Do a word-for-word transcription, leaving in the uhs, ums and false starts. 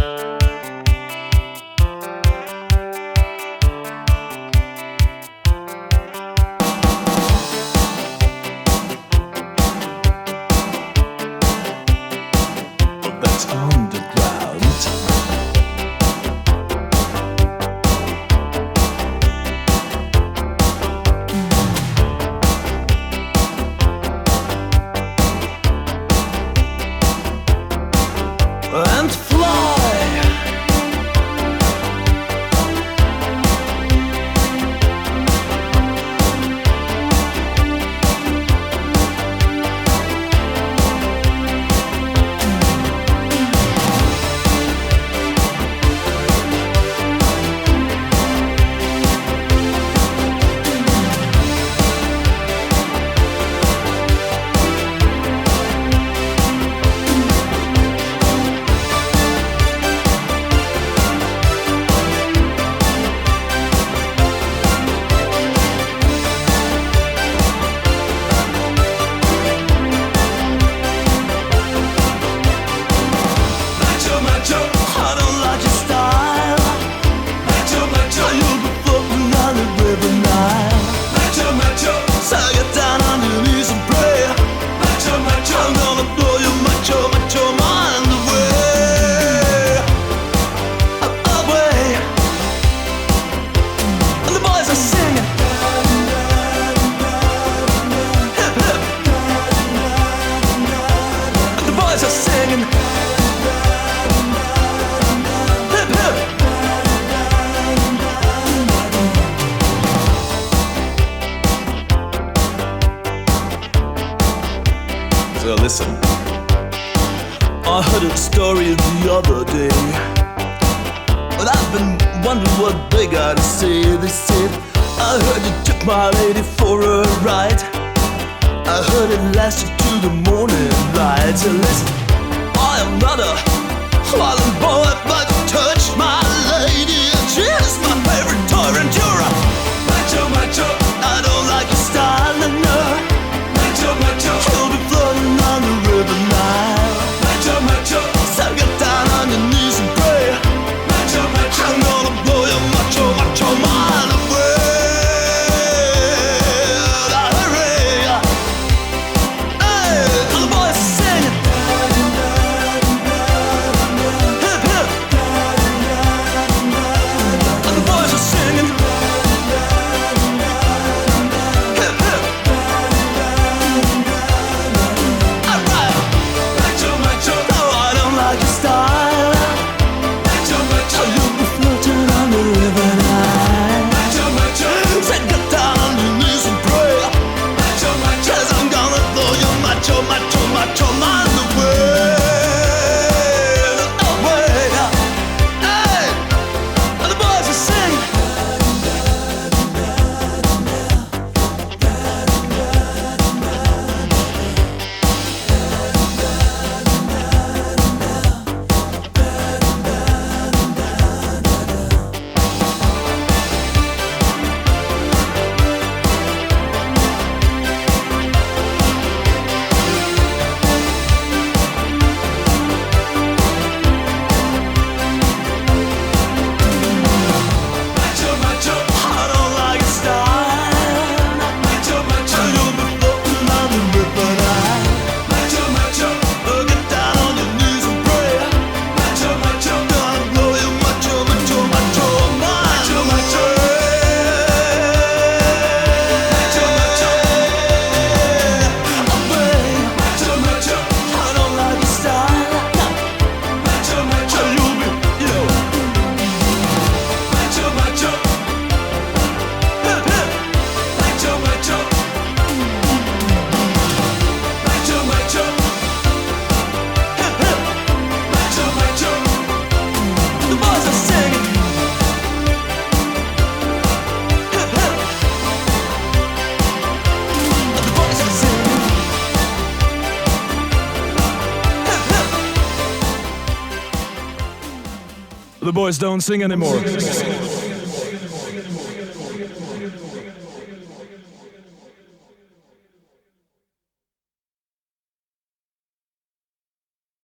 That's underground. And fly. So listen, I heard a story the other day, but I've been wondering what they gotta say. They said, I heard you took my lady for a ride. I heard it lasted to the morning light. So listen, I am not a violent boy, but you touched my lady, and she's my favorite toy, and you're a macho, macho. I don't like your style, no, no. Macho, macho. You'll be floating on the river Nile. Macho, macho. So get down on your knees and pray. Macho, macho. I'm gonna blow your macho, macho mind away. The boys don't sing anymore.